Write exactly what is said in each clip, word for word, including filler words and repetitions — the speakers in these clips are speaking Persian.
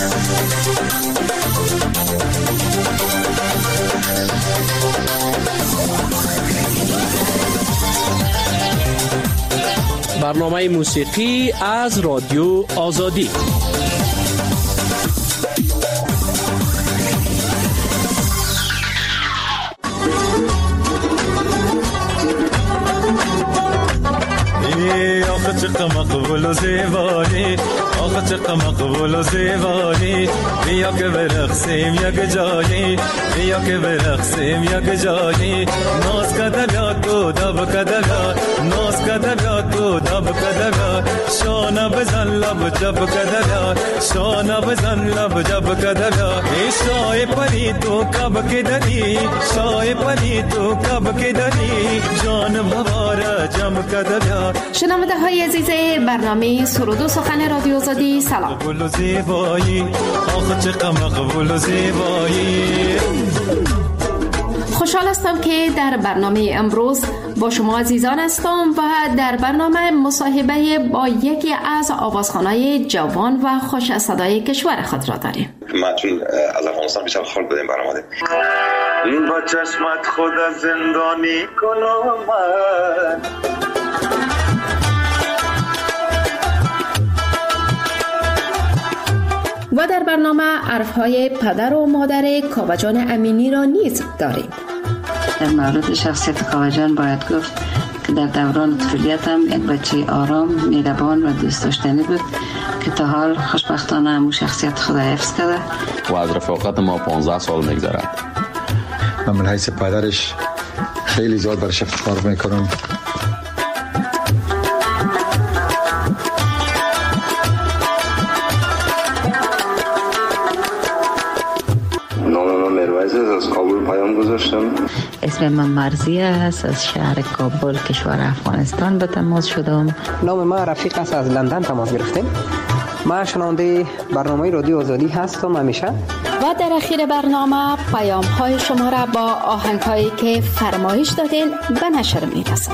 برنامه موسیقی از رادیو آزادی. آخه چقدر مقبول و زیبایی، آخه چقدر مقبول و زیبایی، بیا که برقصیم یک جایی، بیا که برقصیم یک جایی، ناز کده بیا تو دب کده بیا، ناز کده بیا تو دب کده بیا، شانه بزن لب جب کده بیا، شانه بزن لب جب کده بیا، ای شای پری تو کب که دری، شای پری تو کب که دری، جان بواره جم کده بیا. شنونده های عزیز برنامه سرود و سخن رادیو آزادی، سلام. خوشحال هستم که در برنامه امروز با شما عزیزان هستم و در برنامه مصاحبه با یکی از آوازخوان‌های جوان و خوش صدای کشور خود را داریم. ما چون از افغانستان بیشتر خال بودیم برآمدیم. این با چشمت خود زندانی کنم و در برنامه عرفهای پدر و مادر کاوه‌جان امینی را نیز داریم. در مورد شخصیت کاوه‌جان باید گفت که در دوران طفولیتم یک بچه آرام، مهربان و دوست داشتنی بود که تا حال خوشبختانه همون شخصیت خود حفظ کرده و از رفاقت ما پانزده سال میگذرد. من من حیث پدرش خیلی زیاد برش افتخار میکنم. از کابل پیام گذاشتم. اسم من مرزیه است، از شهر کابل کشور افغانستان به تماس شدم. نام ما رفیق است، از لندن تماس گرفتیم. من شنونده برنامه رادیو آزادی هستم همیشه. و در اخیر برنامه پیام های شما را با آهنگ هایی که فرمایش دادین به نشر میرسانیم.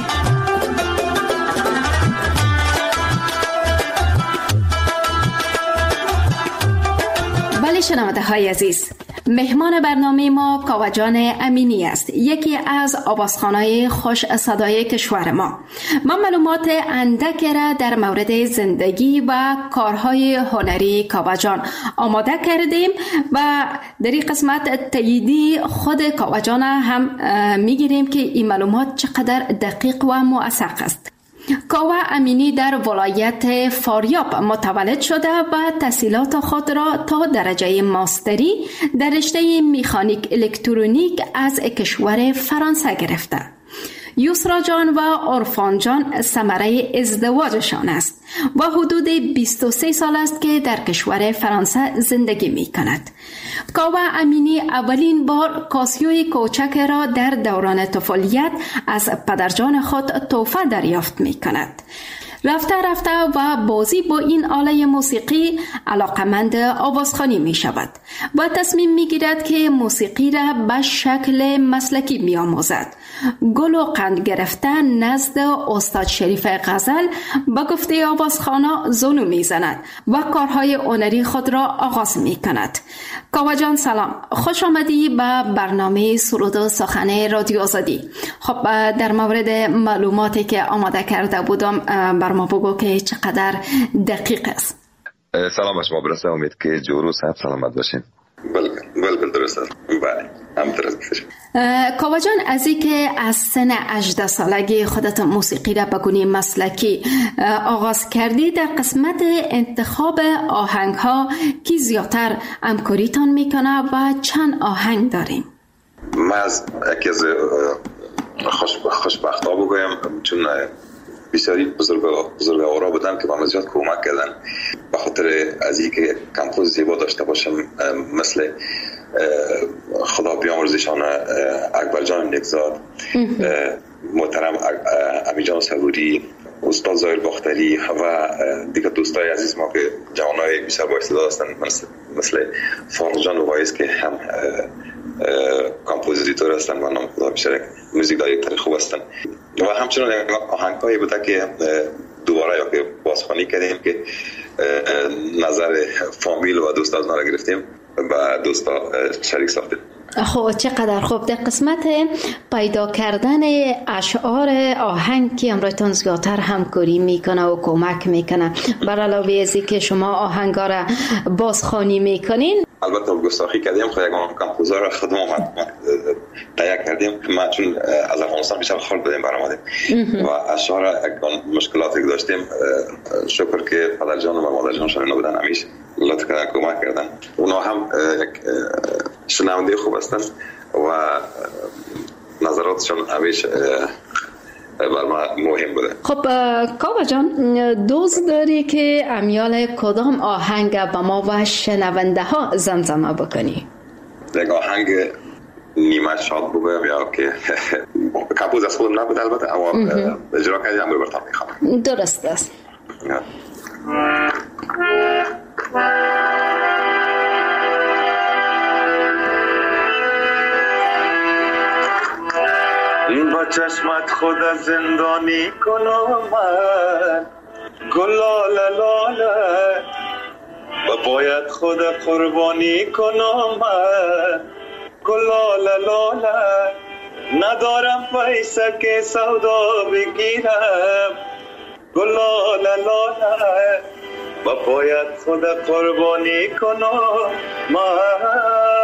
بله شنونده های عزیز، مهمان برنامه ما کاوه‌جان امینی است، یکی از آوازخوان‌های خوش صدای کشور ما. ما معلومات اندک را در مورد زندگی و کارهای هنری کاوه‌جان آماده کردیم و در این قسمت تاییدی خود کاوه‌جان هم میگیریم که این معلومات چقدر دقیق و موثق است. کاوه امینی در ولایت فاریاب متولد شده و تحصیلات خود را تا درجه ماستری در رشته میخانیک الکترونیک از کشور فرانسه گرفته. یسرا جان و عرفان جان ثمره ازدواجشان است و حدود بیست و سه سال است که در کشور فرانسه زندگی می کند. کاوه امینی اولین بار کاسیوی کوچک را در دوران طفولیت از پدرجان خود تحفه دریافت می کند. رفته رفته و بازی با این آله موسیقی علاقمند آوازخوانی می شود و تصمیم می گیرد که موسیقی را به شکل مسلکی می آموزد. گل و قند گرفتن نزد استاد شریف غزل با گفته آوازخوانا زانو می زند و کارهای هنری خود را آغاز می کند. کاوه جان سلام، خوش آمدی به برنامه سرود و سخن رادیو آزادی. خب در مورد معلوماتی که آماده کرده بودم بر ما بگو که چقدر دقیق است. سلام به شما برسه، امید که جور و صحت سلامت باشین. بله بله درست است. بله هم درست است. کاوه جان، از این که از سن هجده سالگی خودت موسیقی را به گونه مسلکی آغاز کردی، در قسمت انتخاب آهنگ ها کی زیادتر همکاریتان میکنه و چند آهنگ داریم؟ من از یکی از خوش خوشبخت ها بگویم، چون بسیاری بزرگ بزرگوارا بودن که من زیاد کمک کردن به خاطر از اینکه کمپوز زیبا داشته باشم، مثل خدا بیامرزشان اکبر جان نگزاد، محترم امی جان صبوری، استاد زاهر باختری و دیگر دوستای عزیز ما که جوانای بسیار با استعداد هستند، مثل فارغ جان وایس که هم کامپوزیتور هستن و نام خدا بیشتر موزیک دایرکتور خوب هستن. و همچنین آهنگ‌هایی بوده که دوباره یا که بازخوانی کردیم که نظر فامیل و دوست از ما را گرفتیم و دوستا شریک ساختیم. خب چقدر خوب. در قسمت پیدا کردن اشعار آهنگ که امرایتان زیادتر همکاری میکنه و کمک میکنه، بر علاوه از که شما آهنگا را بازخوانی میکنین، البته گستاخی کردیم خود یک کمپوزر را خودمون تهیه کردیم. ما چون از افغانستان بیشتر خال بودیم برآمدیم و اشعار یک مشکلاتی داشتیم، شکر که پدر جان و مادر جان شما بودن، همیشه لطف کردن کمک کردن. اونا هم یک شنونده خوب هستن و نظراتشون همیشه بر ما مهم بوده. خب کاوه جان، دوست داری که امیال کدام آهنگ به ما و شنونده ها زمزمه بکنی؟ یک آهنگ نیمه شاد بگویم یا که کمپوز از خودم نبود البته، اما اجرا کردیم هم برتان میخوام. درست است. این با چشمت خود زندانی کنم من گلاله لاله و باید خود قربانی کنم من گلاله لاله ندارم پیسه که سودا بگیرم گلاله لاله و باید خود قربانی کنم من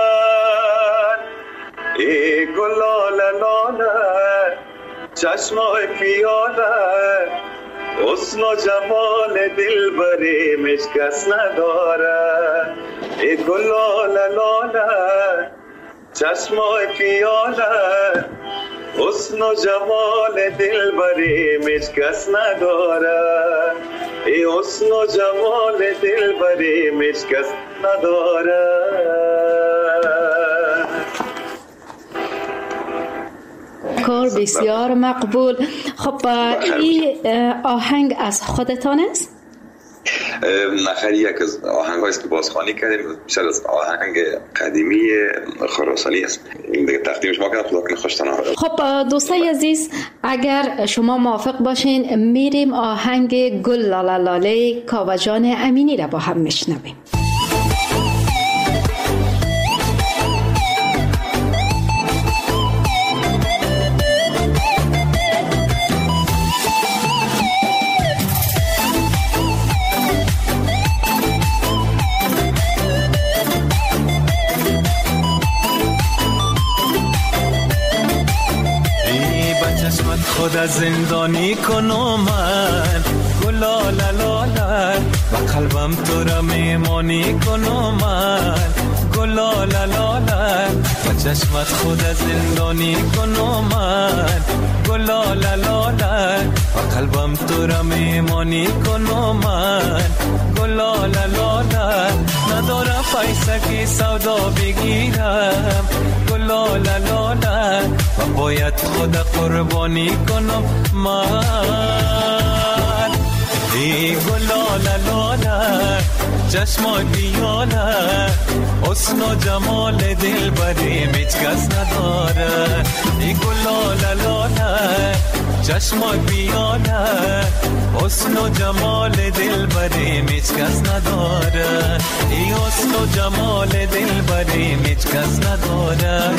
ای گلاله لاله چشمای پیاله حسن و جمال دلبری مشکس نداره ای گلاله لاله چشمای پیاله حسن و جمال دلبری مشکس نداره ای حسن و جمال دلبری مشکس نداره. کار بسیار مقبول. خب این آهنگ از خودتان است؟ نخری یک از آهنگ هایست که بازخوانی کردیم، بیشتر از آهنگ قدیمی خراسانی است. این دیگه تقدیمش ما کردم، خدا کنه خوشتان ها. خب دوستای عزیز، اگر شما موافق باشین میریم آهنگ گل لاله لاله کاوه جان امینی را با هم میشنویم. خود زندانی کنم من گلاله لاله و قلبم تو را میمانی کنم من گلاله لاله و چشمت خود زندانی کنم من گلاله لاله و قلبم تو را میمانی کنم من گلاله لاله ندارم پیسه که سودا بگیرم گلاله لاله و باید خود قربانی کنم من ای گلاله لاله چشمای پیاله حسن و جمال دلبری هیچ کس نداره ای گلاله لاله چشمای پیاله حسن و جمال دلبری هیچ کس نداره ای حسن و جمال دلبری هیچ کس نداره.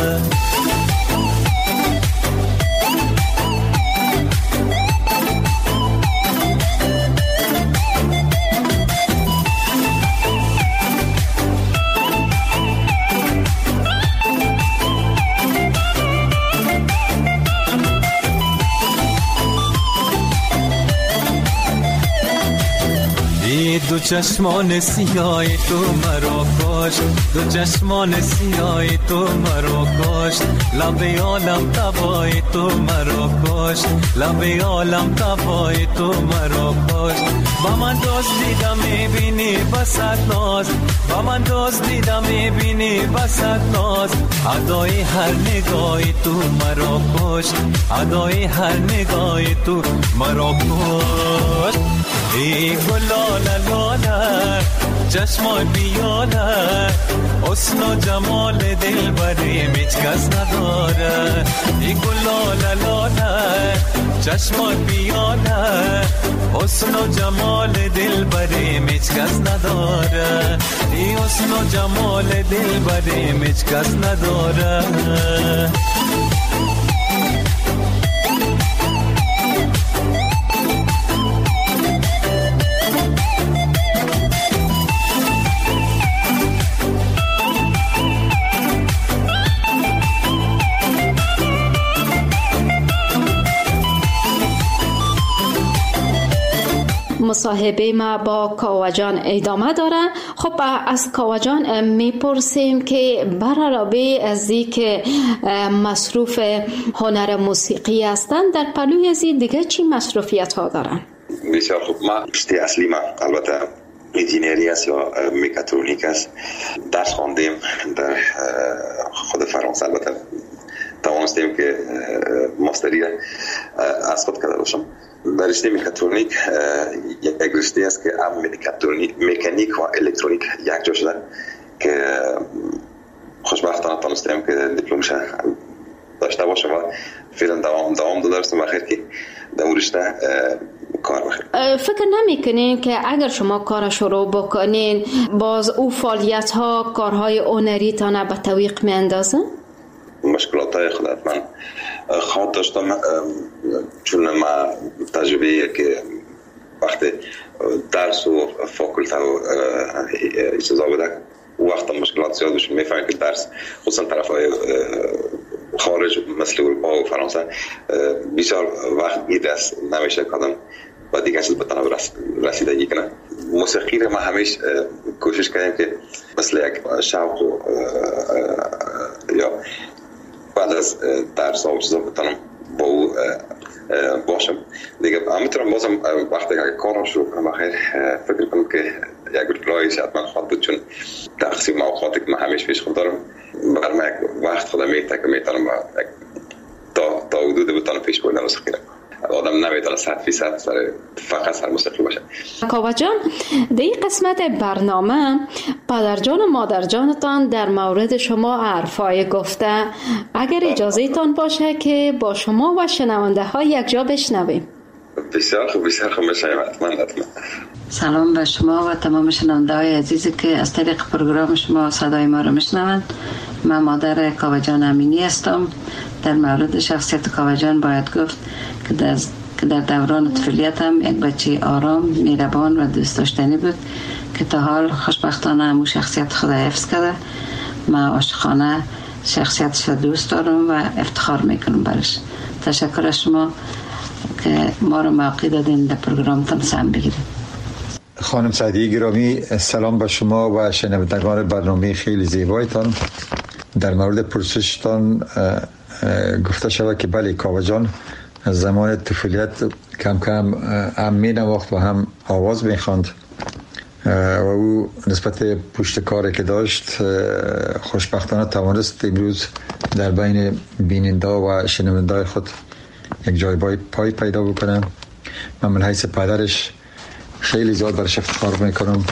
دو چشمان سیاه تو مرا کشت دو چشمان سیاه تو مرا کشت لب عالم تباه تو مرا کشت لب عالم تباه تو مرا کشت با من دوست دیدم میبینی بسات ناز با من دوست دیدم میبینی بسات ناز ادای هر نگاهی تو مرا کشت ادای هر نگاهی تو مرا کشت ای گلاله لاله چشمای بیاله حسن و جمال دلبری هیچ کس نداره ای گلاله لاله چشمات بیانه حسن و جمال دل بریم هیچ کس نداره ای حسن و جمال دل بریم هیچ کس نداره مصاحبه ما با کاوه جان ادامه داره. خب از کاوه جان میپرسیم که برای ازی که مصروف هنر موسیقی هستن در پلوی ازی دیگه چی مصروفیت ها دارن؟ بسیار خوب. ما رشته اصلی ما البته انجینری است یا میکاترونیک است. درس خواندیم در خود فرانسه. البته توانستیم که ماستری از خود کرده باشم. در رشته میکاترونیک یک رشته است که هم میکاترونیک مکانیک و الکترونیک یک جا شده که خوشبختانه تونستیم که دیپلمش داشته باشم و فعلا دوام دوام داده است. بخیر که در اون رشته کار بخیر. فکر نمیکنین که اگر شما کار شروع بکنین باز او فعالیت ها کارهای هنری تانه به تعویق میاندازه؟ مشکلات های خودت من خواهد داشتم، چون ما تجربه که وقتی درس و فاکولته و چیزا بوده وقت مشکلات زیاد بشه. میفهمم که درس خصوصا طرف های خارج مثل اروپا و فرانسه بسیار وقت گیر است، نمیشه کدام و دیگه چیز بتانه رسیدگی کنه. موسیقی رو ما همیشه کوشش کردیم که مثل یک شوق و یا بعد از درس و چیزا بتانم با او باشم دیگه. همینطور بازم وقتی که کارم شروع کنم بخیر فکر کنم که یک رایش حتما خواهد بود، چون تقسیم اوقاتی که من همیشه پیش خود دارم برای من یک وقت خودم میته که میتونم تا تا حدود بتانم پیش بردن موسیقی رو. آدم نمیتونه صد فیصد سر فقط سر موسیقی باشه. کاوه جان، در این قسمت برنامه پدر جان و مادر جانتان در مورد شما حرفای گفته، اگر اجازه تان باشه که با شما و شنونده ها یک جا بشنویم. بسیار خوب بسیار خوب میشنویم. حتما حتما. سلام به شما و تمام شنونده های عزیزی که از طریق پروگرام شما صدای ما رو میشنوند. من مادر کاوه جان امینی هستم. در مورد شخصیت کاوه جان باید گفت که در که در دوران طفولیتم یک بچه آرام، مهربان و دوست داشتنی بود که تا حال خوشبختانه همون شخصیت خدا حفظ کرده. من عاشقانه شخصیتش رو دوست دارم و افتخار میکنم برش. تشکر از شما که ما رو موقع دادین در پروگرامتان سهم بگیرید. خانم سعدی گرامی، سلام به شما و شنوندگان برنامه خیلی زیبایتان. در مورد پرسشتان گفته شود که بله، کاوه جان از زمان طفولیت کم کم هم می نواخت و هم آواز می خواند و او نسبت پشت کاری که داشت خوشبختانه توانست امروز در بین بیننده و شنونده خود یک جای پای پیدا بکنه. من من حیث پدرش خیلی زیاد برش افتخار میکنم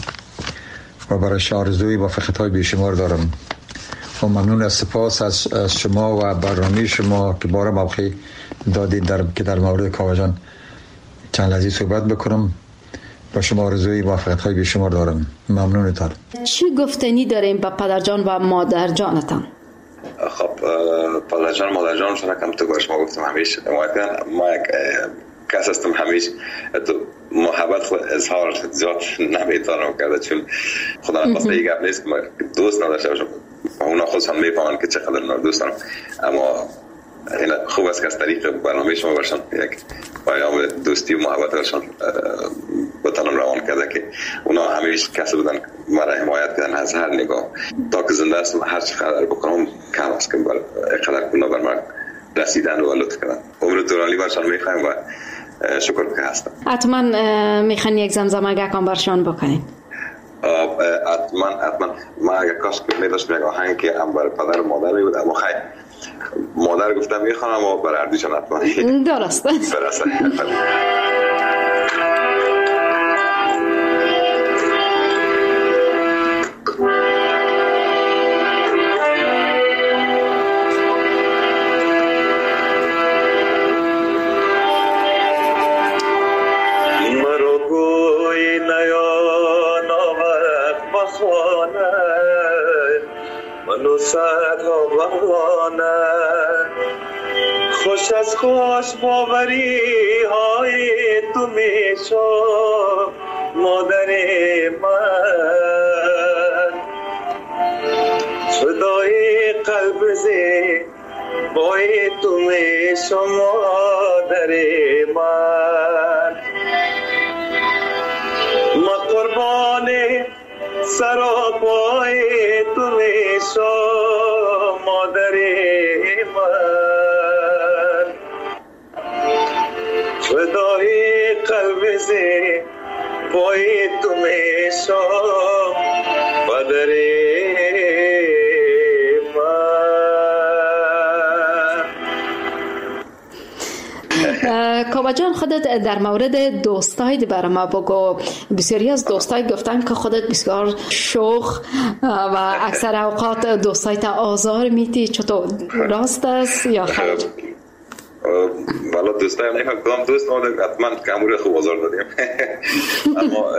و برش آرزوی موفقیت‌های بیشمار دارم و ممنون از سپاس از, از شما و برنامه شما که بار موقعی دادید در که در مورد کاوه جان چند لحظه صحبت بکنم. با شما آرزوی موفقیت‌های بیشمار دارم. ممنونتان. چی گفتنی داریم با پدر جان و مادر جانتان؟ خب پدر جان مادر جان شما کم تو گوش ما گفتم همیشه ما یک کس هستم همیشه تو محبت خود اظهار زیاد نمیتونم کرده، چون خدا نخواسته یک گپ نیست که ما دوست نداشته باشم. اونا خودشان میفهمن که چقدر من دوست دارم، اما این خوب است که از طریق برنامه شما برشان یک پیام دوستی و محبت برشان بتانم روان کرده که اونا همیشه کسی بودن مرا حمایت کردن از هر نگاه. تا که زنده هستم هر چقدر بکنم کم است که قدر اونا بر من رسیدن و لطف کردن. عمر طولانی برشان میخوایم و شکر که هستم. حتما میخوان یک زمزمه گکان برشان بکنیم. حتما حتما ما اگر کاش که میداشتم یک آهنگ که هم برای پدر و مادر می بود، اما خیلی مادر گفتم میخوانم و برای اردوشان حتما درسته برسه. بمانه منو صدها بمانه خوش از خوش باوری های تو میشو مادر من فدای قلب زی بای تو میشو مادر من ما قربان سر و پای تو میشو مادر من فدای قلب زی بای تو میشو مادر کاوه جان، خودت در مورد دوستای برای ما بگو. بسیاری از دوستای گفتن که خودت بسیار شوخ و اکثر اوقات دوستای تا آزار میدی، چطور راست است یا خیر؟ والا دوستایم نمیدونم کدام دوست ما حتما کامور خوب آزار دادیم اما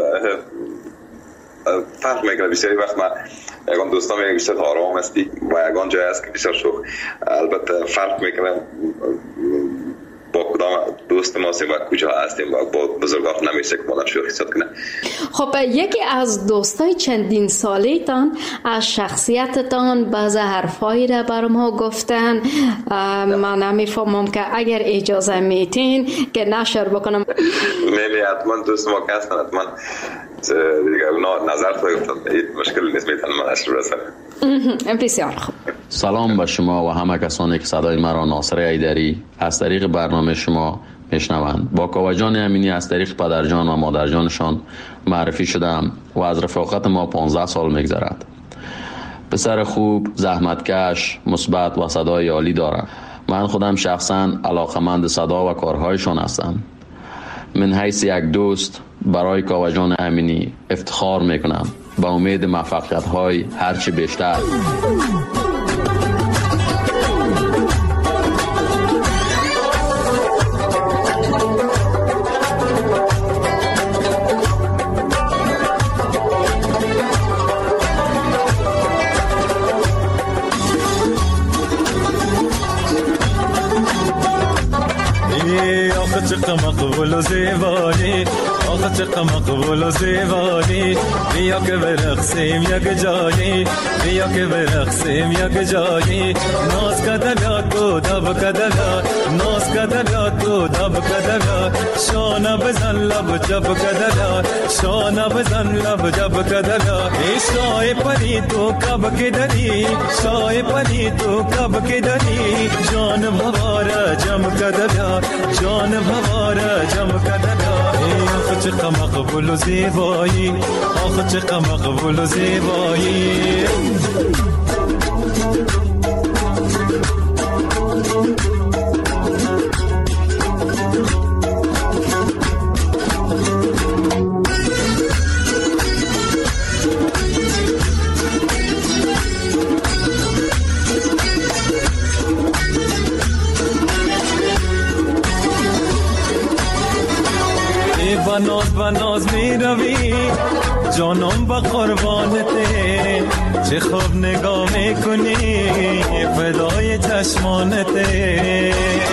فرق میکنه. بسیاری وقت من یکان دوستان میگه بیشتر آرام هستی و یکان جای است که بیشتر شوخ. البته فرق میکنه با کدام دوست ما هستیم و کجا هستیم و با بزرگوار نمیشه که مادر شوخی صد کنه. خب یکی از دوستای چندین سالیتان از شخصیتتان بعض حرفایی را بر ما گفتن. من نمیفهمم که اگر اجازه میتین که نشر بکنم. میلی حتما دوست ما که هستن حتما دیگه اونا نظر خواهی گفتن این مشکل نیست میتونم من نشر برسنم. بسیار خوب. سلام به شما و همه کسانی که صدای مرا ناصر ایدری از طریق برنامه شما میشنوند. با کاوه جان امینی از طریق پدرجان و مادرجانشان معرفی شدم و از رفاقت ما پانزده سال میگذرد. پسر خوب، زحمتکش، مثبت و صدای عالی دارد. من خودم شخصا علاقمند صدا و کارهایشان هستم. من حیث یک دوست برای کاوه جان امینی افتخار میکنم با امید موفقیت های هرچی بیشتر. آخه چقدر مقبول و زیبایی، آخه چقدر مقبول و زیبایی، بیا که برقصیم یک جایی، بیا که برقصیم یک جایی. ناز کدلا تو دب کدلا، ناز کدلا تو دب کدلا، شانه بزن لب جب کدلا، شانه بزن لب جب کدلا. ای شای پری تو کب که دری، شای پری تو کب که دری، جان بواره جم کدلا، جان بواره جم کدلا. ای آخه چقدر مقبول و زیبایی، آخه چقدر مقبول و زیبایی. بناز بناز می روی جانم با قربانته، چه خوب نگاه میکنی فدای چشمانته.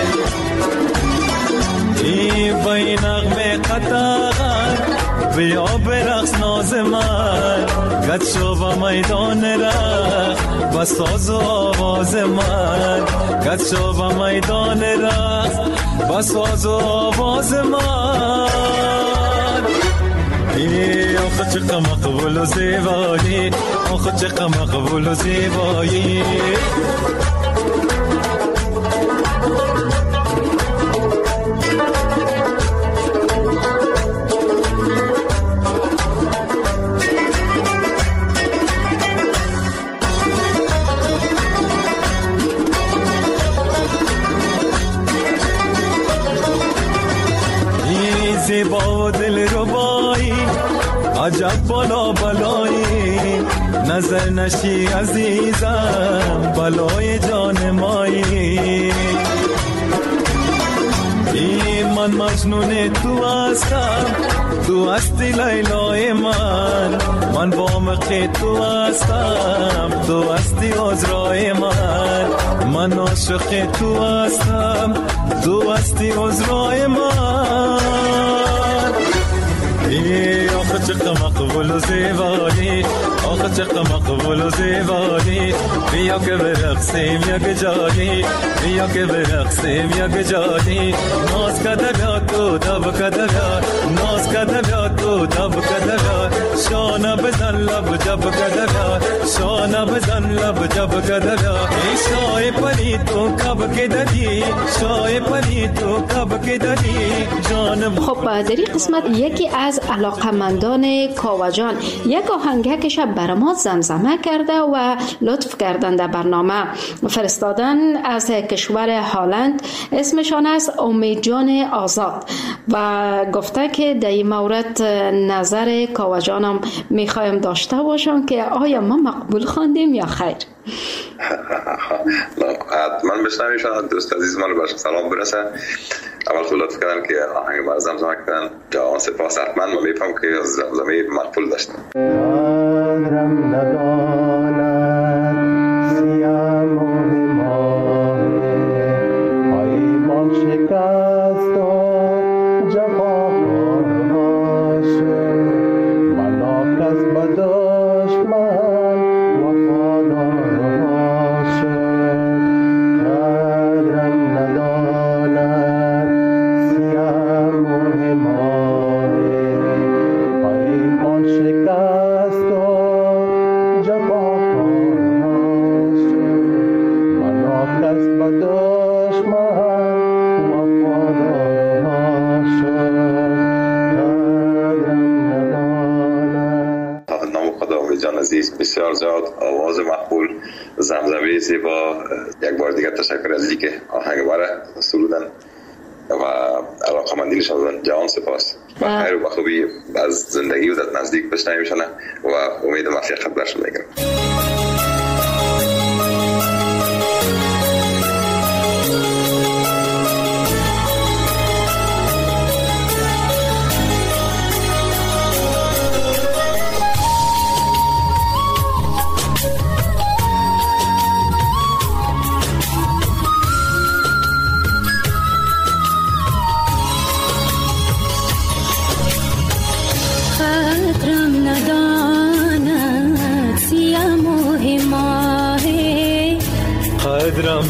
ای با این نغمه قطعه بیا برقص ناز من، گد شو با میدان رقص با ساز و آواز من، گد شو با میدان رقص با ساز و آواز من. ای آخه چقدر مقبول و زیبایی، آخه چقدر مقبول و زیبایی. زیبا و دل ربایی، عجب بالا بالایی، نظر نشی عزیزم بلای جان مایی. ای من مجنون تو هستم، تو هستی لیلای من. من وامق تو هستم، تو هستی عذرای من. من عاشق تو هستم، تو هستی عذرای من. ای آخه چقدر مقبول و زیبایی، آخه چقدر مقبول و زیبایی. بیا که برقصیم یک جایی، بیا که برقصیم یک جایی. ناز کده بیا تو دب کده بیا، ناز کده بیا تو دب کده بیا. شانه بزن لب جب کده بیا، شانه بزن لب جب کده بیا. ای شای پری تو کب که دادی، شای پری تو کب که دادی جانم. خب در این قسمت یکی از علاقمندان کاوجان یک آهنگکش بر ما زمزمه کرده و لطف کردن در برنامه فرستادن از کشور هلند. اسمشان است امید جان آزاد و گفته که در این مورد نظر کاوجانم میخوایم داشته باشم که آیا ما مقبول خواندیم یا خیر. حتما بشنویشان. دوست عزیز من رو برش سلام برسه. اول خود لطف کردن که آهنگ بر زمزمه کردن. جوان سپاس. حتما من میفهم که زمزمه مقبول داشتن. قدرم ندانم سیم و هماره، ایمان شکست و جفا باشه. من آکس بداش من وفادار باشه. قدرم ندانم سیم و هماره، ایمان شکست و جفا باشه. من آکس بداش من وفادار باشه. جان عزیز بسیار زیاد آواز مقبول، زمزمه زیبا. یک بار دیگر تشکر از اینکه آهنگ باره سرودن و علاقمندیشان بودن. جوان سپاس و خیر و خوبی از زندگی و در نزدیک بشنویمشان و امید موفقیت برشون میگیرم. قدرم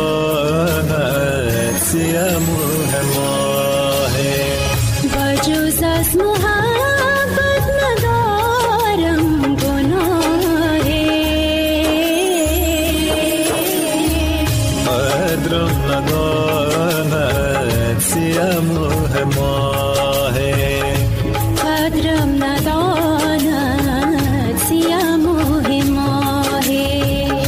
نداند سیم و هماهه، بجز از محبت ندارم گناهه. قدرم نداند سیم و هماهه، قدرم نداند سیم و هماهه.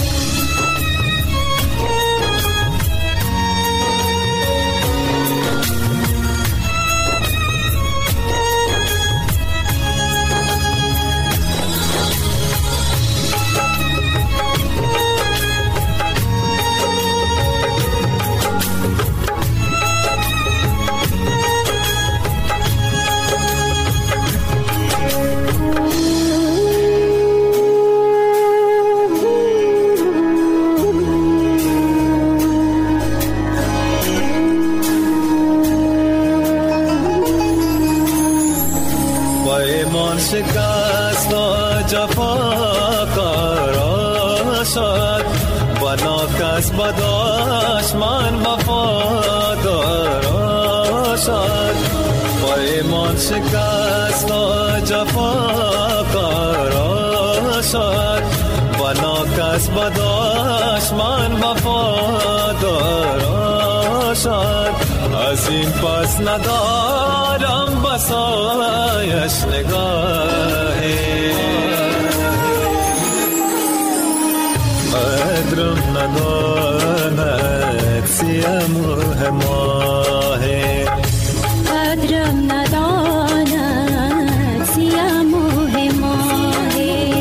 شکست و جفا قرار شد، بنا کس بداش من وفادار شد. با ایمان شکست و جفا قرار شد، بنا کس بداش من وفادار شد. از این پس ندارم بسایش نگاهی، قدرم نداند سیم و هماهی، قدرم نداند سیم و هماهی.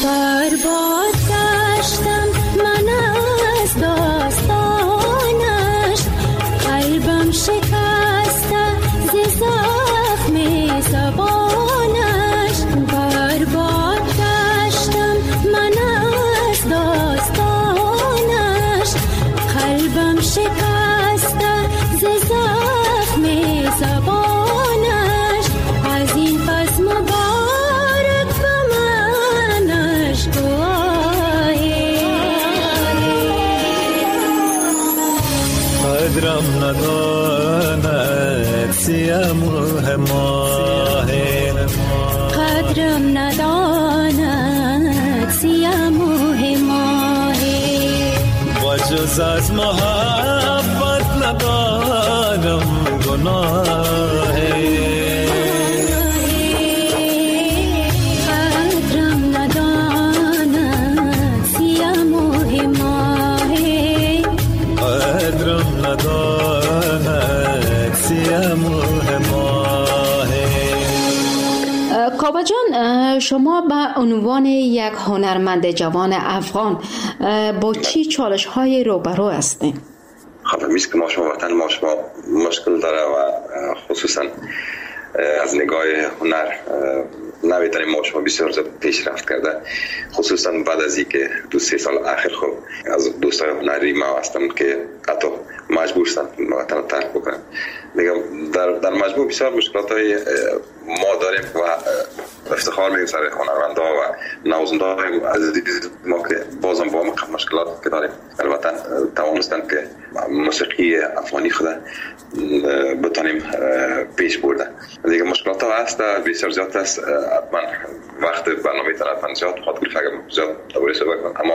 برباد گشتم من از داستانش، قلبم شکسته ز زخم زبانش. برباد گشتم من از داستانش، قلبم شکسته ز زخم زبانش. از این پس مبارک به منش دعایی، قدرم نداند سیموه ماه، قدرم نداند سیموه ماه. و جز از محبت ندارم گناه. قدرم نداند سیموه ماه، قدرم نداند سیموه ماه. کاوه جان، شما به عنوان یک هنرمند جوان افغان با چی چالش های روبرو هستید؟ خب میست که ما شما وطن ما شما مشکل داره و خصوصا از نگاه هنر نمیتونیم ما شما بسیار زیاد پیشرفت کرده، خصوصا بعد از اینکه دو سه سال آخر خب از دوستای هنری ما هستم که حتی مجبور هستن وطن رو ترک بکنن. میگم در در مجموع بسیار مشکلات های ما داریم و افتخار میگیم سر هنرمندا و نوازنده عزیز ما که بازم با مشکلات که داریم البته توانستن که موسیقی افغانی خود بتونیم پیش برده. دیگه مشکلات ها هست، بسیار زیاد است. حتما وقت برنامه تلفن زیاد خواهد گفت اگر زیاد دوباره صحبت کنم، اما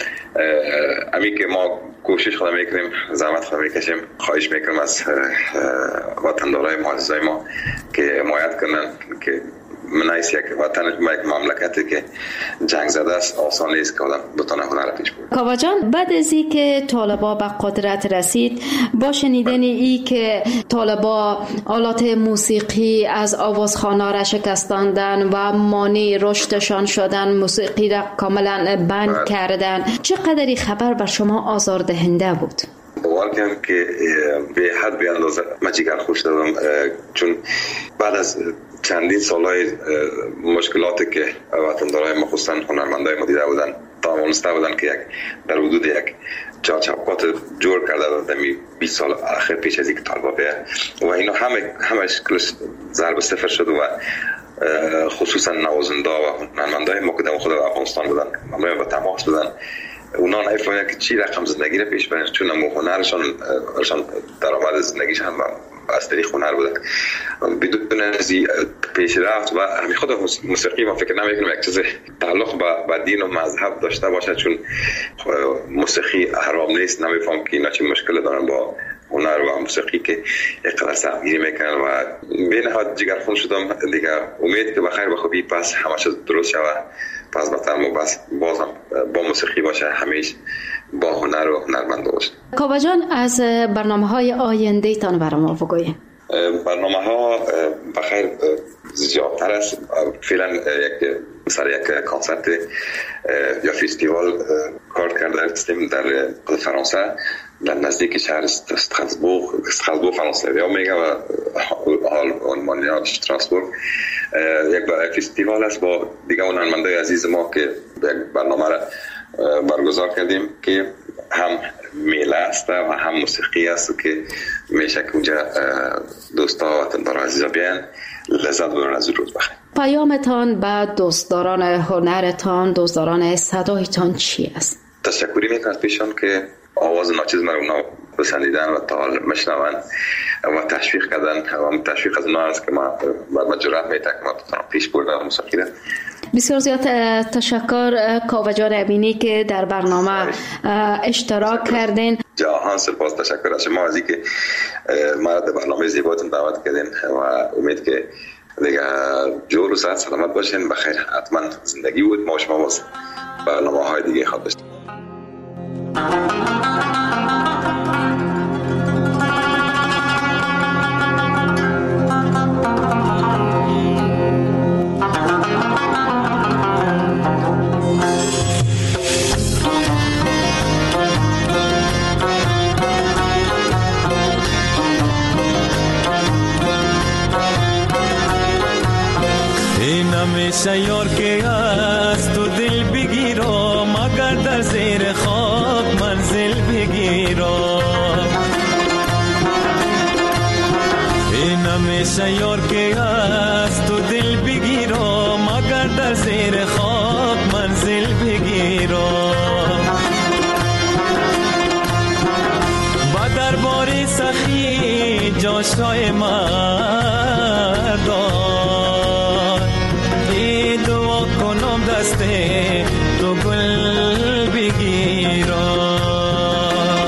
امی که ما کوشش خود میکنیم، زحمت خود میکشیم، خواهش میکنم از وطندارای ما عزیزای ما که حمایت کنن که منایس یک وطن یک مملکتی که جنگ زده است آسان نیست که آدم بتونه هنر پیش بره. کاوه جان، بعد از این که طالبا به قدرت رسید، با شنیدن ای که طالبا آلات موسیقی از آوازخانه را شکستاندن و مانع رشدشان شدن، موسیقی را کاملا بند کردن، چقدر خبر بر شما آزاردهنده بود؟ باور کنم که به حد به اندازه من جگر خوش دادم، چون بعد از چندین سالهای مشکلاتی که وطندارای ما خصوصا هنرمندای ما دیده بودن، توانسته بودن که یک در حدود یک چارچوبات جور کرده در بیست سال آخر پیش از اینکه طالبا بیاد و اینا همه همش کلش ضرب صفر شد و خصوصا نوازنده و هنرمندای ما که در خود افغانستان بودن همه با تماس بودن، اونا نمی‌فهمیدن که چی رقم زندگی رو پیش برن، چون هم هنرشان ارشان درآمد زندگیشان هم از طریق هنر بودن. بدون از پیشرفت و همین خود موسیقی ما فکر نمی‌کنم یک چیز تعلق به دین و مذهب داشته باشه، چون موسیقی حرام نیست. نمی‌فهم که اینا چه مشکل دارن با هنر و موسیقی که یک قدر سختگیری میکنن و به نهایت جگرخون شدم دیگه. امید که بخیر به خوبی پس همه چیز درست شود، پس بهتر ما بس بازم با موسیقی باشه، همیشه با هنر و هنرمند باشه. کاوه جان، از برنامه های آینده تان برام بگویید. برنامه ها بخیر زیادتر است. فعلا یک سر یک کنسرت یا فستیوال کار کرده هستیم در فرانسه، در نزدیک شهر استراسبورگ. استراسبورگ فرانسوی ها میگه و حال آلمانی ها استراسبورگ. یک فستیوال است با دیگه هنرمندای عزیز ما که یک برنامه را برگزار کردیم که هم میله است و هم موسیقی است که میشه که اونجا دوستا و وطندار عزیزا بیان لذت ببرن از روز. بخیر. پیامتان به دوستداران هنرتان، دوستداران صدایتان چی است؟ تشکری میکنم پیشان که آواز ناچیز من اونا بسندیدن و تا حال مشنون و تشویق کردن و تشویق از اونا است که ما بعد جرأت میتونم که ما بتونم پیش بردم موسیقی را. بسیار زیاد تشکر کاوه جان امینی که در برنامه اشتراک کردین. جهان سپاس، تشکر از شما از اینکه ما در برنامه زیباتون دعوت کردین و امید که دیگه جور و صحت سلامت باشین. بخیر، حتما زندگی بود. ما شما باز برنامه های دیگه خواد داشتیم. همیشه یار که از تو دل بگیرم، اگر در زیر خاک منزل بگیرم. این همیشه یار که از تو دل بگیرم، اگر در زیر خاک منزل بگیرم. با دربار سخی جاشای مردان، ای دعا کنم دست تو گل بگیرم.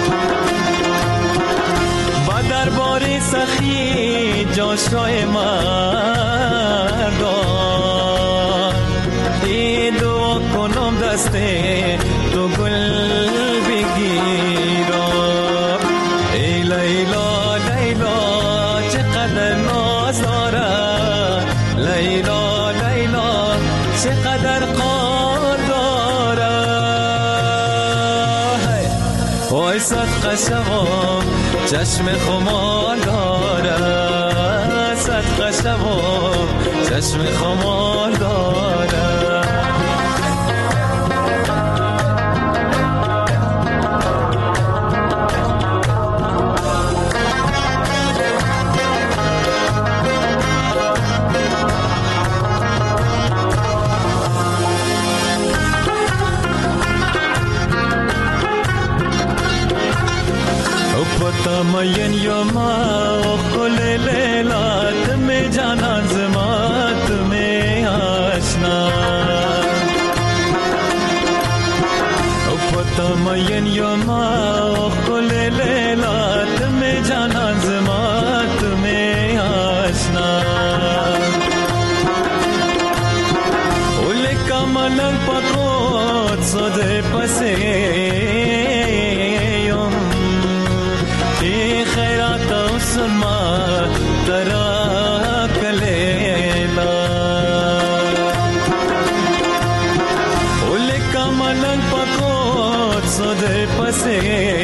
با دربار سخی جاشای مردان، ای دعا کنم دست تو گل بگیرم. ای لیلا لیلا چقدر ناز دارد، لیلا لیلا چقدر قار دارد. وای صدقه شوم چشم خمار دارد، صدقه شوم چشم خمار دارد. تمین یوما خل لیلا تمہیں جانا زمان تمہیں آشنا. تمین یوما خل لیلا تمہیں جانا زمان تمہیں آشنا. اولے کا ملنگ پکوت سودے پسے سما ترا کلیلا. اولے کا ملنگ پکوت سودے پسے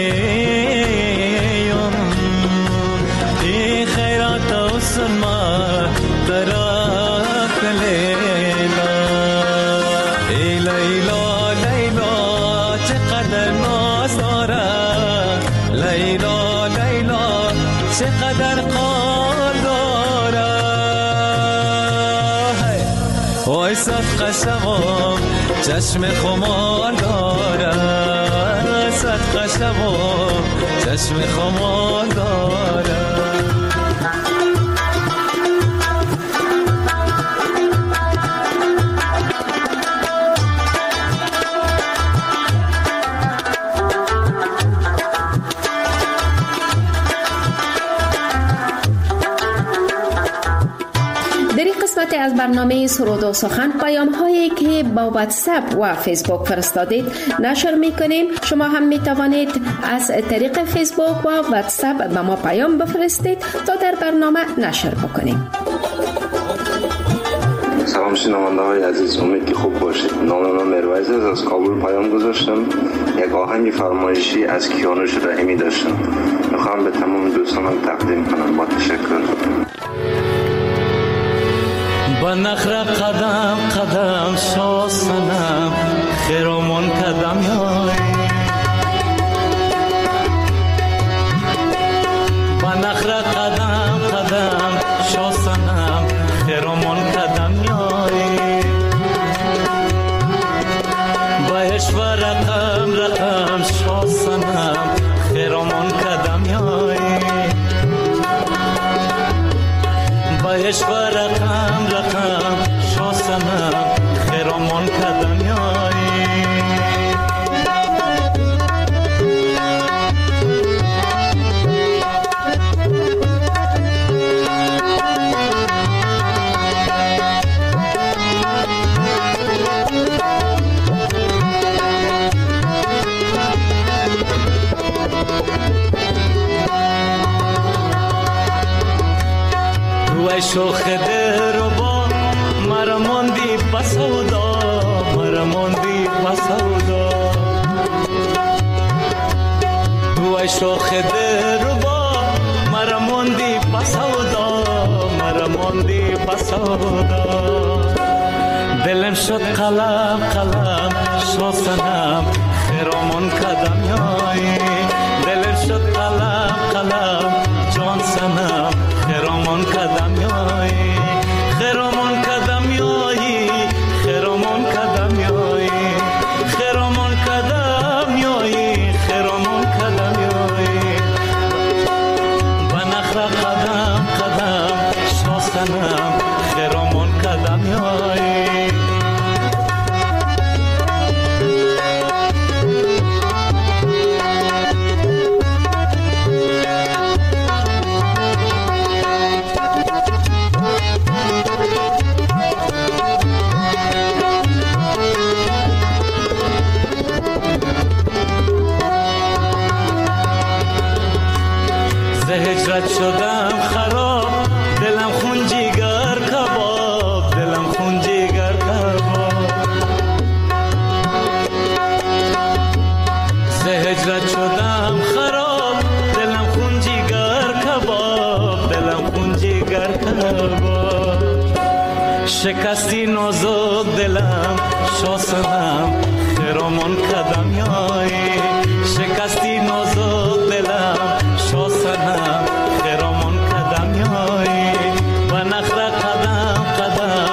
ای خیرات سما ترا کلیلا. ای لیلا لیلا چقدر ناز دارد، لیلا لیلا چقدر قار دارد. وای صدقه شوم چشم خمار دارد، صدقه شوم چشم خمار دارد. از برنامه سرود و سخن پیام هایی که با واتساپ و فیسبوک فرستادید نشر میکنیم. شما هم میتوانید از طریق فیسبوک و واتساپ به ما پیام بفرستید تا در برنامه نشر بکنیم. سلام شنونده های عزیز، امید که خوب باشید. نام من مرویز است، از کابل پیام گذاشتم. یک آهنگ فرمایشی از کیانوش رحیمی داشتم، میخوام به تمام دوستانم تقدیم کنم. با تشکر. با نخره قدم قدم شاسنم خیرامون قدم یای. با نخره قدم قدم شاسنم خیرامون قدم یای. با اشوه رقم رقم شاسنم خیرامون قدم یای. با اشوه رقم رقم شاسنم خیرامون قدم یای. روی شوخ در با مرا ماندی پسودا، مرا ماندی پسودا. روی شوخ در با مرا ماندی پسودا، مرا ماندی پسودا. دلم شد قلم قلم شاسنم خیرامون کدم یایی دلم شد قلم قلم جان سنم خیرامون کدم یایی خیرامون کدم یایی خیرامون کدم یایی خیرامون کدم یایی خیرامون کدم یایی بنخرا قدم قدم شاسنم خیرامون کدم یایی هجرت شدم خراب دلم خون جیگر کباب دلم خون جیگر کباب ز هجرت شدم خراب دلم خون جیگر کباب دلم خون جیگر کباب شکستی نازک دلم شاسنم خیرامون کدم یایی شکستی نازک دلم شاسنم خیرامون کدم یایی و نخره قدم قدم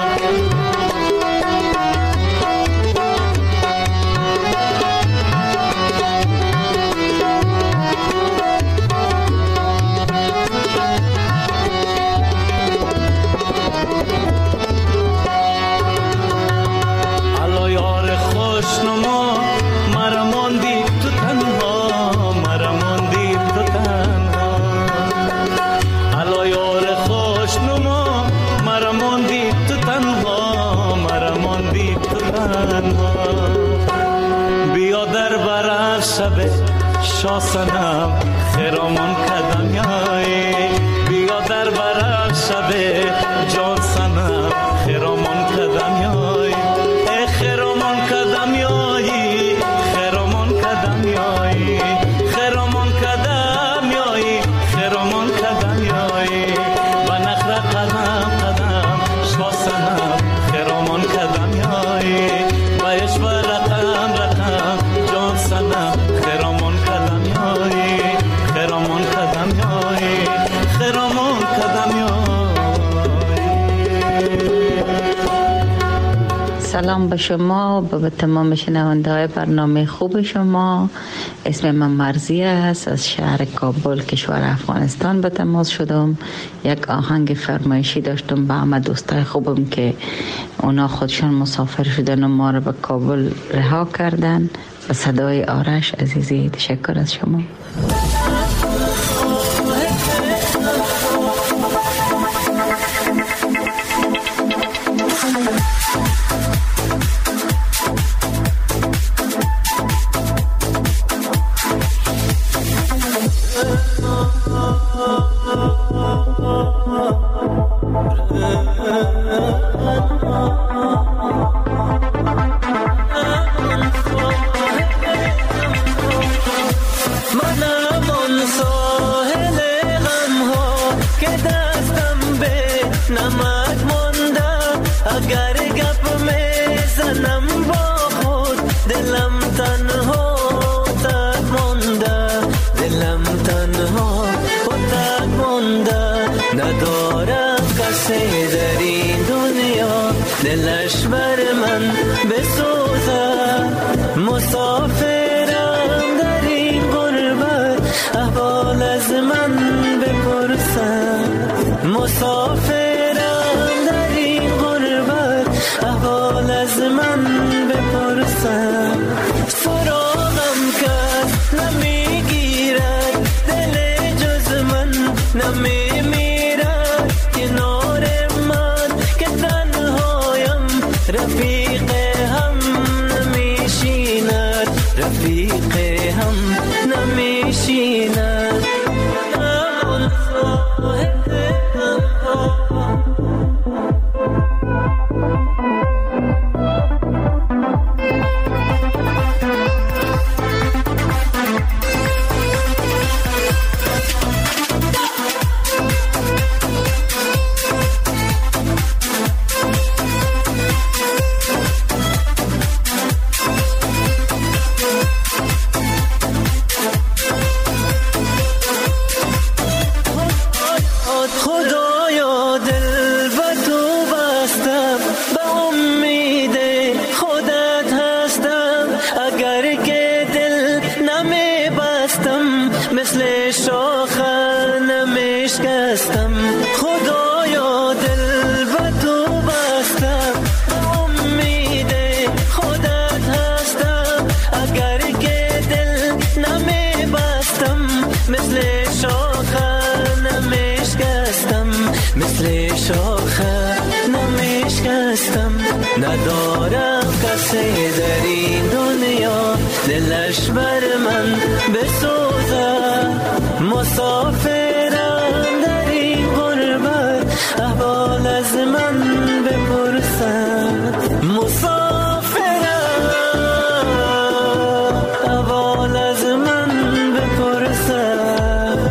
الا یار خوشنما مرا ماندی تو تنها مرا ماندی تو تنها الا یار خوشنما مرا ماندی تو تنها مرا ماندی تو تنها بیا در برف شب شاسنم خیرامون کدم یایی بیا در برف شب جان سنم خیرامون کدم یایی ای خیرامون کدم یایی خیرامون کدم یایی خیرامون کدم یایی خیرامون کدم یایی و نخره قدم قدم شاسنم خیرامون کدم یایی و عشق و رقم رقم جان سنم خیرامون کدم یایی خیرامون کدم یایی خیرامون کدم یایی. سلام به شما و به تمام شنونده های برنامه خوب شما. اسم من مرزی است، از شهر کابل کشور افغانستان به تماس شدم. یک آهنگ فرمایشی داشتم به همه دوستای خوبم که اونا خودشون مسافر شدن و ما رو به کابل رها کردن. به صدای آرش عزیزی تشکر از شما. دلش بر من بسوزد مسافرم در این غربت احوال از من بپرسد مسافرم در این غربت احوال از من بپرسد سراغم کس نمیگیرد دل جز من نمیمیرد کنار من که تنهایم رفیق هم نمیشیند رفیق هم نمیشیند مثل شاخه نمیشکستم خدایا دل به تو بستم امید خودت هستم اگر که دل نمیبستم مثل شاخه نمیشکستم مثل شاخه نمیشکستم ندارم کسی در این دنیا دلش بر من بسوزه مسافرم در این غربت احوال از من بپرسد مسافرم احوال از من بپرسد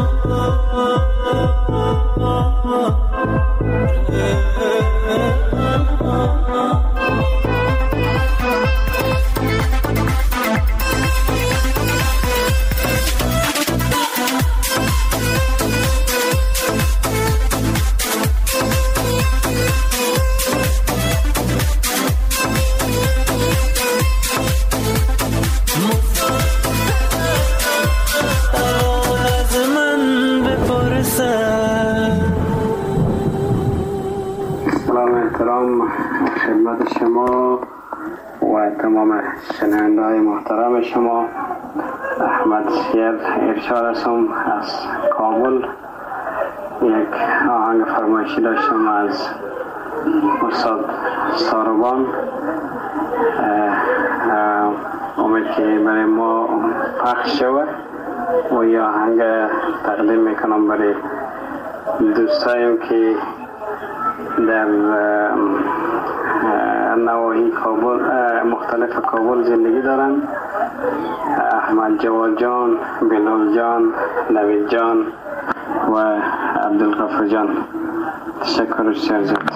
خدمت شما و تمام شنونده‌های محترم شما. احمد شیر ارشاد هستم از کابل. یک آهنگ فرمایشی داشتم از استاد ساربان. امید که برای ما پخش شود و یه آهنگ تقدیم میکنم برای دوستایم که در نواحی کابل مختلف کابل زندگی دارند. احمد جواد جان، بلال جان، نوید جان و عبدالغفور جان. تشکر بسیار زیاد.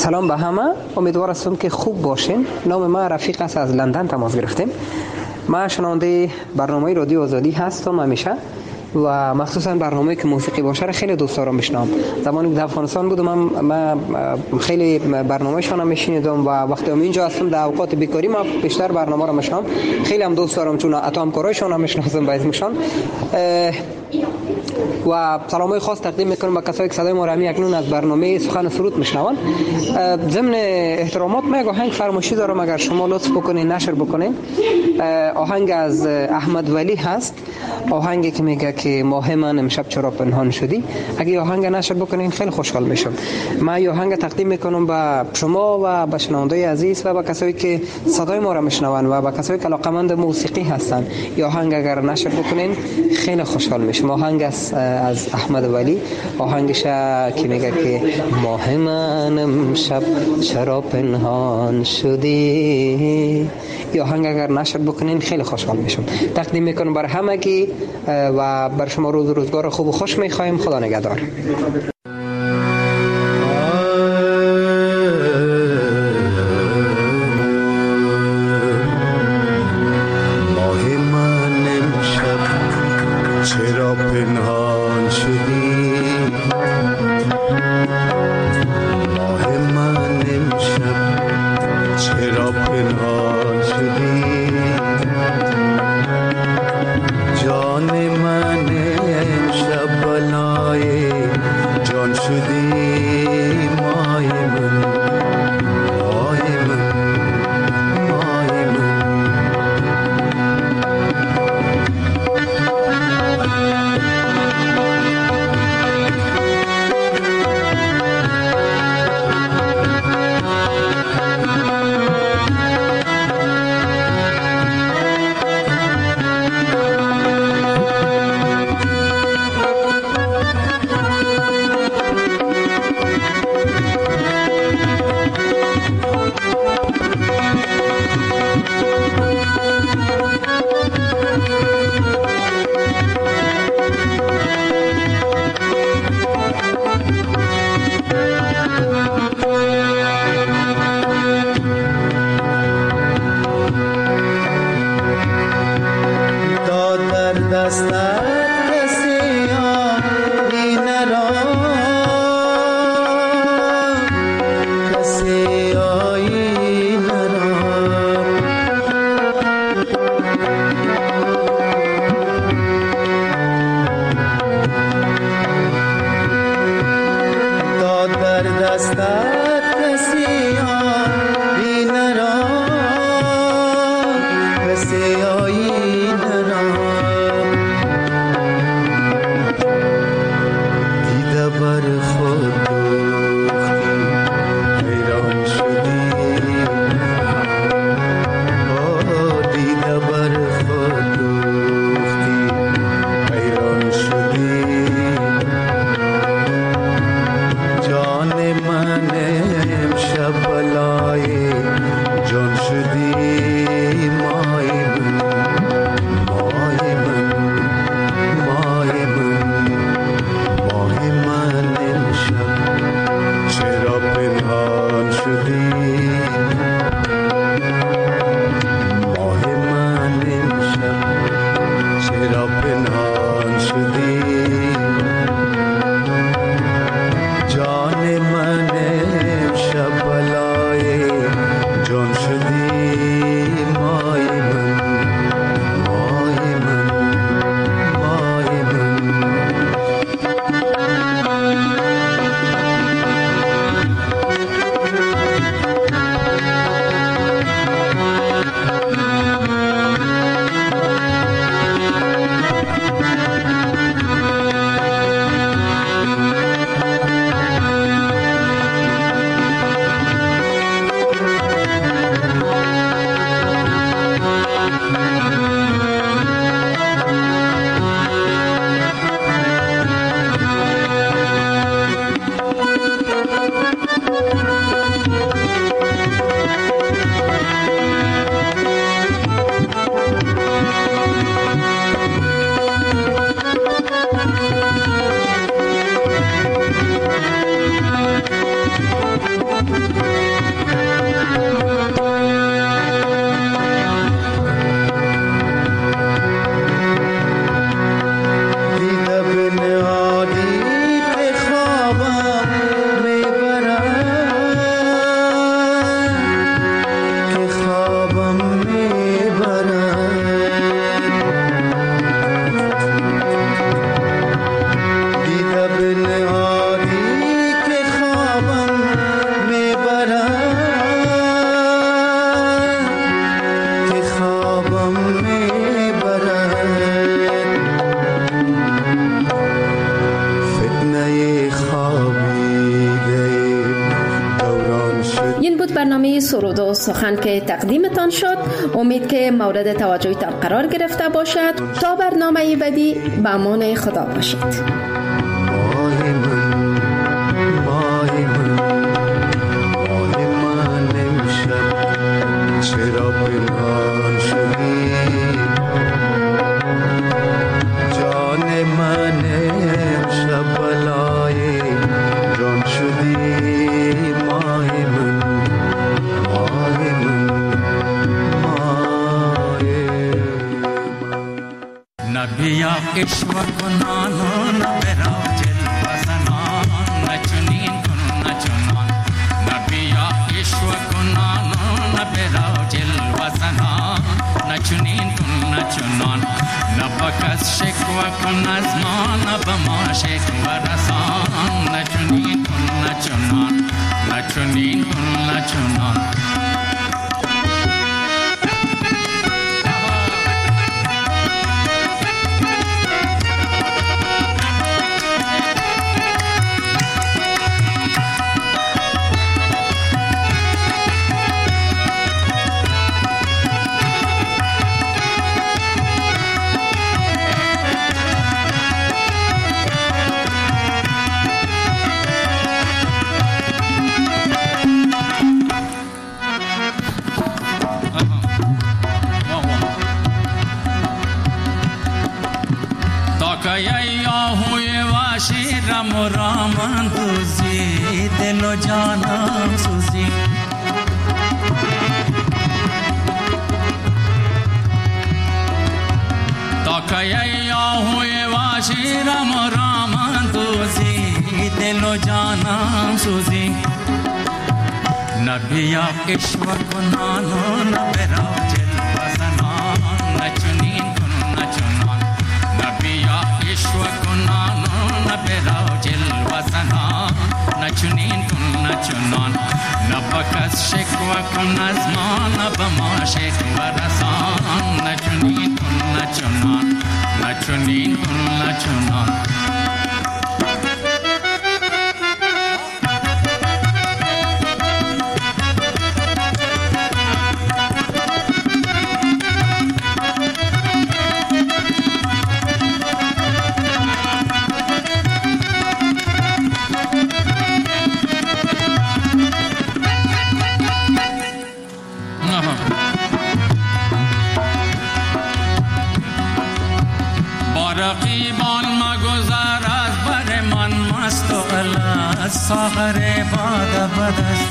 سلام به همه، امیدوار هستم که خوب باشین. نام ما رفیق است، از لندن تماس گرفتیم. من شنونده برنامه رادیو آزادی هستم همیشه و مخصوصا برنامه‌ای که موسیقی باشه را خیلی دوست دارم بشنوم. زمانی که در افغانستان بودم من خیلی برنامه‌شان هم میشنیدم و وقتی هم اینجا هستم در اوقات بیکاری من بیشتر برنامه را میشنوم. خیلی هم دوست دارم چون اتمکارایشان هم میشناسم با اسمشان. و سلامای خاص تقدیم میکنم به کسایی که صدای ما را همین اکنون از برنامه سخن سرود میشنوند. ضمن احترامات من یک آهنگ فرمایشی دارم، اگر شما لطف بکنین نشر بکنین. آهنگ از احمد ولی هست، آهنگی که میگه که ماه من امشب چرا پنهان شدی. اگه آهنگ نشر بکنین خیلی خوشحال میشم. من آهنگ تقدیم میکنم به شما و به شنوندای عزیز و به کسایی که صدای ما را میشنوند و به کسایی که علاقمند موسیقی هستند. یا آهنگ اگر نشر بکنین خیلی خوشحال میشم. آهنگ از از احمد ولی، آهنگش که میگه که ماه من امشب چرا پنهان شدی. یا آهنگ اگر نشر بکنین خیلی خوشحال میشم. تقدیم میکنم برای همگی و بر شما روز روزگار خوب و خوش میخوایم. خدا نگهدار. جان شدی مای من برنامه سرود و سخن که تقدیمتان شد. امید که مورد توجهتان قرار گرفته باشد. تا برنامه بعدی به امان خدا باشید. چرا پنهان شدی جان من امشب بلای جان شدی ماه من ماه من ماه من نبیا عشق کنانو نبرا جلوه زنان نچنین کن نچنان نبیا عشق کنانو نبرا جلوه زنان نچنین کن نچنان نبکس شکوه کن از ما نبما شکوه رسان نچنین کن نچنان نچنین کن نچنان رم و رام دوزی دل و جانم سوزی تا که آهوی واشی رم و رام دوزی دل و جانم سوزی نبیا عشق کنانو نبرا جلوه زنان نچنین کن نچنان نبیا عشق کنانو نبرا جلوه زنان نچنین کن نچنان نبکس شکوه کن از ما نبما شکوه رسان نچنین کن نچنان نچنین کن نچنان ساغر باد بدست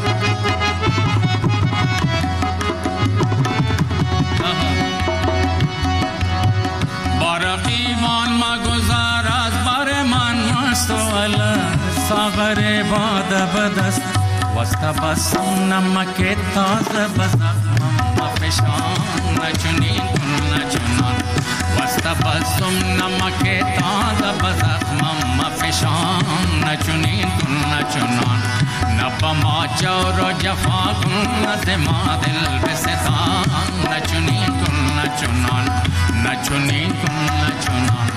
با رقیبان مگذار از بر من مست و ساغر باد بدست وست بسم نمک تازه بزخمم مفشان نچنین کن نچنان وست بسم نمک تازه بزخمم مفشان نچنین کن نچنان نبما جور و جفا کن از ما دل بستان نچنین کن نچنان نچنین کن نچنان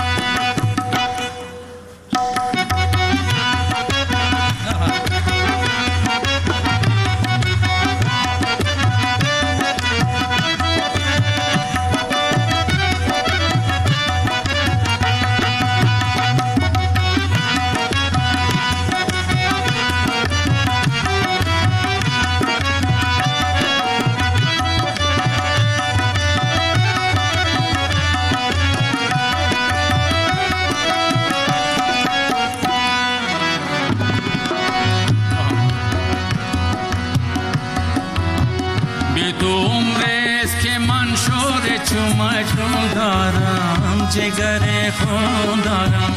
مجنون دارم جگر خون دارم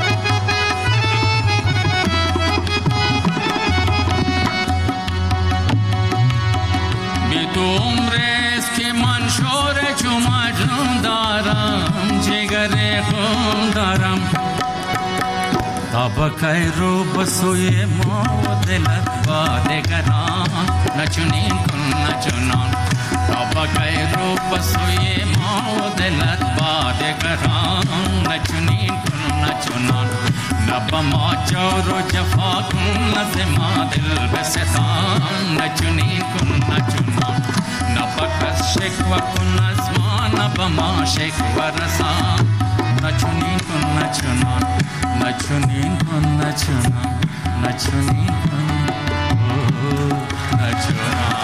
بی تو عمرست که من شور چو مجنون دارم جگر خون دارم تا بکای رو بسوی ما و دلت با دگران نچنین کن نچنان تا بکای رو بسوی ما و دلت با دگران نچنین کن نچنان نبما جور و جفا کن نزما دل بستان نچنین کن نچنان نبکس شکوه کن از ما نبما شکوه رسان نچنین کن نچنان نچنین کن نچنان نچنین کن نچنان